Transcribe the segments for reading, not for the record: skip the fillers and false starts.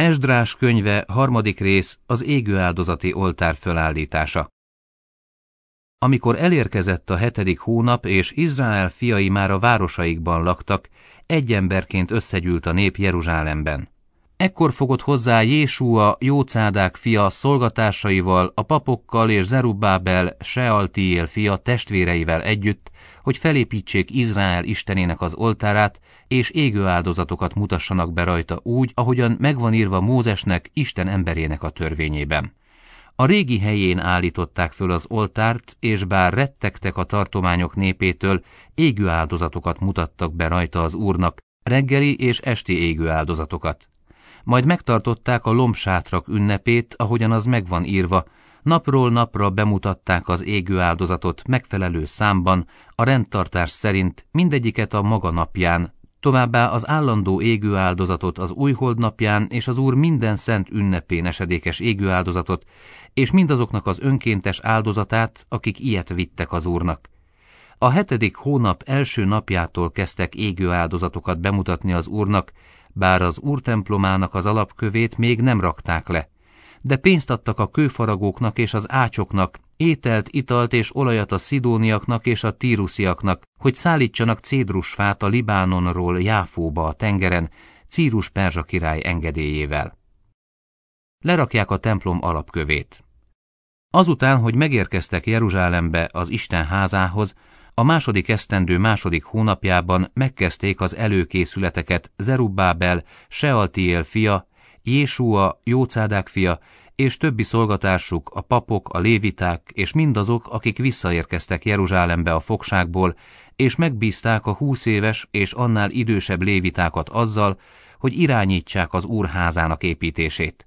Esdrás könyve, 3. rész, az égőáldozati oltár fölállítása. Amikor elérkezett a 7. hónap, és Izrael fiai már a városaikban laktak, egy emberként összegyűlt a nép Jeruzsálemben. Ekkor fogott hozzá Jésúa, Jócádák fia szolgatársaival, a papokkal és Zerubbábel, Sealtiél fia testvéreivel együtt, hogy felépítsék Izrael istenének az oltárát, és égőáldozatokat mutassanak be rajta úgy, ahogyan megvan írva Mózesnek, Isten emberének a törvényében. A régi helyén állították föl az oltárt, és bár rettegtek a tartományok népétől, égőáldozatokat mutattak be rajta az Úrnak, reggeli és esti égőáldozatokat. Majd megtartották a lombsátrak ünnepét, ahogyan az megvan írva, napról napra bemutatták az égőáldozatot megfelelő számban, a rendtartás szerint mindegyiket a maga napján, továbbá az állandó égőáldozatot az újhold napján és az Úr minden szent ünnepén esedékes égőáldozatot, és mindazoknak az önkéntes áldozatát, akik ilyet vittek az Úrnak. A 7. hónap első napjától kezdtek égőáldozatokat bemutatni az Úrnak, bár az Úr templomának az alapkövét még nem rakták le. De pénzt adtak a kőfaragóknak és az ácsoknak, ételt, italt és olajat a szidóniaknak és a tírusziaknak, hogy szállítsanak cédrusfát a Libánonról Jáfóba a tengeren, Círus perzsa király engedélyével. Lerakják a templom alapkövét. Azután, hogy megérkeztek Jeruzsálembe az Isten házához, a 2. esztendő 2. hónapjában megkezdték az előkészületeket Zerubbábel, Sealtiél fia, Jésúa, Jócádák fia, és többi szolgatársuk, a papok, a léviták, és mindazok, akik visszaérkeztek Jeruzsálembe a fogságból, és megbízták a 20 éves és annál idősebb lévitákat azzal, hogy irányítsák az Úr házának építését.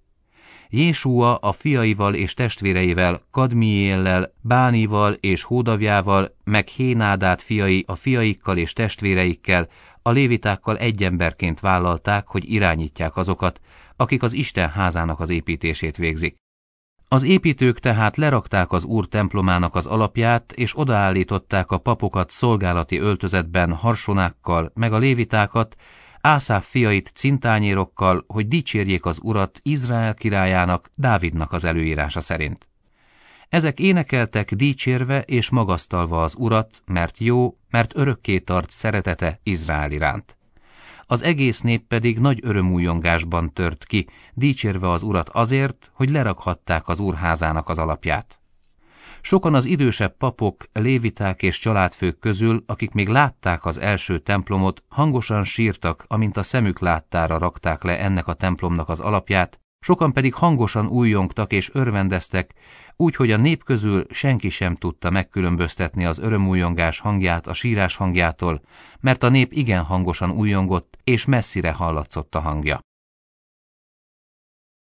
Jésúa a fiaival és testvéreivel, Kadmiéllel, Bánival és Hódavjával, meg Hénádát fiai a fiaikkal és testvéreikkel, a lévitákkal egy emberként vállalták, hogy irányítják azokat, akik az Isten házának az építését végzik. Az építők tehát lerakták az Úr templomának az alapját, és odaállították a papokat szolgálati öltözetben harsonákkal, meg a lévitákat, Ászáf fiait cintányérokkal, hogy dicsérjék az Urat Izrael királyának, Dávidnak az előírása szerint. Ezek énekeltek dicsérve és magasztalva az Urat, mert jó, mert örökké tart szeretete Izrael iránt. Az egész nép pedig nagy örömújongásban tört ki, dicsérve az Urat azért, hogy lerakhatták az Úr házának az alapját. Sokan az idősebb papok, léviták és családfők közül, akik még látták az első templomot, hangosan sírtak, amint a szemük láttára rakták le ennek a templomnak az alapját, sokan pedig hangosan újjongtak és örvendeztek, úgyhogy a nép közül senki sem tudta megkülönböztetni az örömújongás hangját a sírás hangjától, mert a nép igen hangosan újjongott, és messzire hallatszott a hangja.